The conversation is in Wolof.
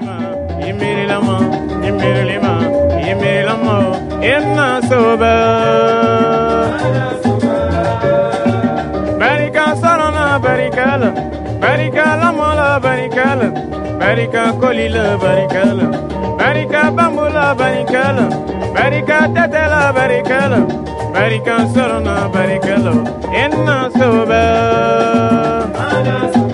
Inna soba Barika sarana barikala Barikala mola barikala Barika kolila barikala Barika bambula barikala Barika tetela barikala Barika sarana barikala Inna soba